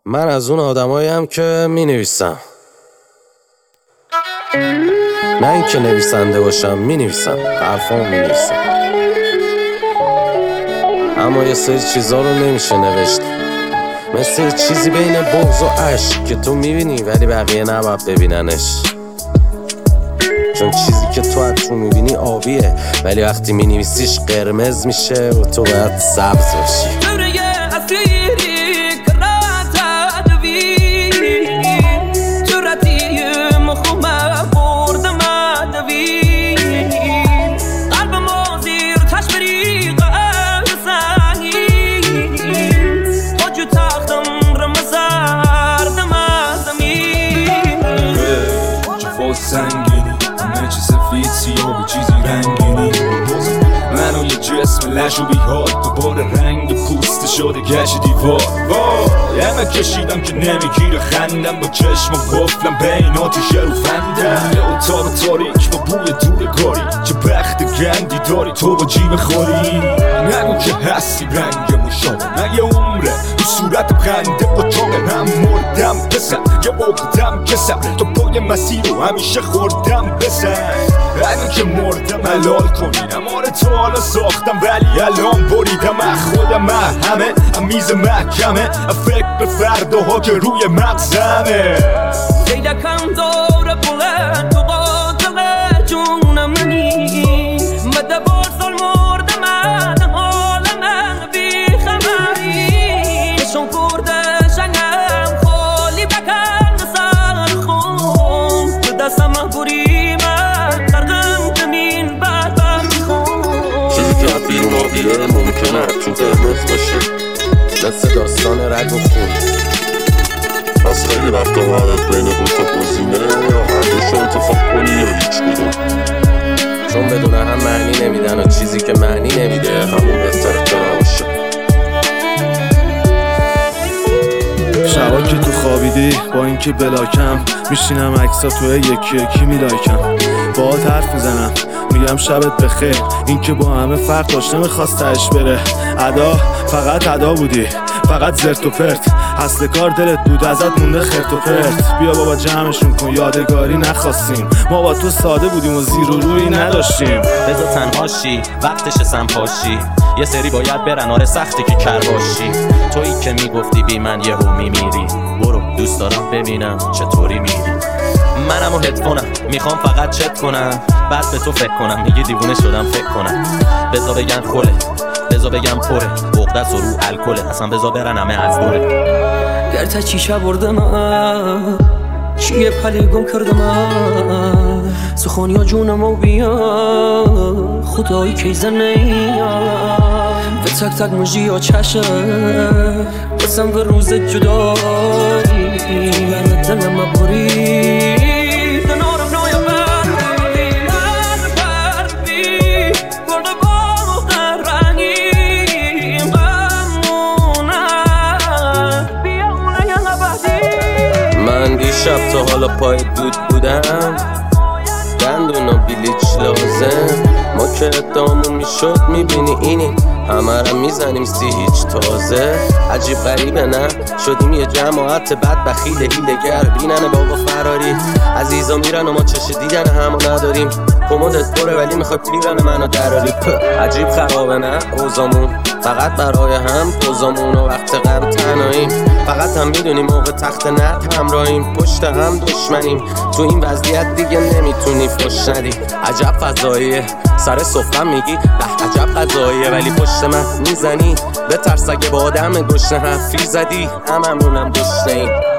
من از اون آدماییم که می نویسم، نه اینکه نویسنده باشم. می نویسم، حرفامو می نویسم، اما یه سری چیزا رو نمیشه نوشت، مثل یه چیزی بین بغض و عشق که تو میبینی ولی بقیه نباید ببیننش، چون چیزی که تو از تو میبینی آبیه ولی وقتی مینویسیش قرمز میشه و تو باید سبز باشی. سنگینی همه چی سفید سیاه و چیزی رنگینی، منو یه جسم لجوبی ها دوباره رنگ پوست شده گشت دیوار. همه کشیدم که نمیگیره خندم، با چشم و قفلم بین آتیش رو فندم. یه اتاق تاریک با بوی دورگاری، چه بخت گندی داری تو با جیب خوری. نگو که هستی رنگ مشابه، نه یه عمره تو صورت خنده اتاقه. هم مردم بسن یه عقدم کسم، تو پای مسیر رو همیشه خوردم بسن. اگه که مردم حلال کنینم، آره تو حالا ساختم ولی الان بریدم. خودم همه میز محکمه، فکر به فرداها که روی مغزمه. دیدکم داره بلند تو قاتل جونم منی، مده بارسال مردم من حال من بیخبری. نشون کرده شنگم خالی بکن سر خون، تو دستم محبوری من ترغم زمین بدبر میخون. چیزی که بیرون آبیه ممکنه تو قرمز باشه، مثل داستان رگ و خون. از خیلی وقتا باید بین دوتا گزینه یا هر دوشو انتخاب کنی یا هیچ کدوم، چون بدون هم معنی نمیدن و چیزی که معنی نمیده همون بهتره که نباشه. شبا که تو خوابیدی با اینکه بلاکم، میشینم عکسا توی یکی یکی میلایکم، باهات حرف میزنم میگم شبت بخیر. این که با همه فرق داشته میخواست تهش بره، ادا فقط ادا بودی، فقط زرت و پرت. اصل کار دلت بود ازت مونده خرت و پرت. بیا بابا جمعشون کن یادگاری نخواستیم، ما با تو ساده بودیم و زیر و روی نداشتیم. بذار تنهاشی وقتش سنپاشی، یه سری باید برن آره سختی که کر باشی. تویی که میگفتی بی من یهو میمیری، برو دوست دارم ببینم چطوری میری. منم و هدفونم میخوام فقط چت کنم، بعد به تو فکر کنم میگی دیوونه شدم فکر کنم. بذار بگن خوله، بذار بگم پره، بغدست و رو الکله، اصلا بذار برن همه از دوره. گرتا چیشه بردم چیه پلی گم کردم، سخونیا جونم و بیا خدایی که زنیم. به تک تک مجی و چشه بسم به روز جدایی، تو دلم مبوری شب تا حالا پای دود بودم، دندون و بلیچ لازم. ما که ادامون میشد میبینی اینی، همه را میزنیم سی هیچ تازه. عجیب غریبه نه، شدیم یه جماعت بد بخیل هیلگر، بینن بابا فراری. عزیزا میرن و ما چش دیدن همو نداریم، کمدت پره ولی میخوای پیرن منو دراری. عجیب خرابه نه اوزامون، فقط برای هم پوزامون و وقت غم تنهاییم. فقط هم میدونیم موقع تخت نرد همراهیم، پشت هم دشمنیم. تو این وضعیت دیگه نمیتونی فش ندی. عجب فضاییه سر سفرم میگی به عجب قضاییه، ولی پشت من میزنی به ترس اگه با آدم گشنه حرفی زدی. هممونم گشنه‌ایم.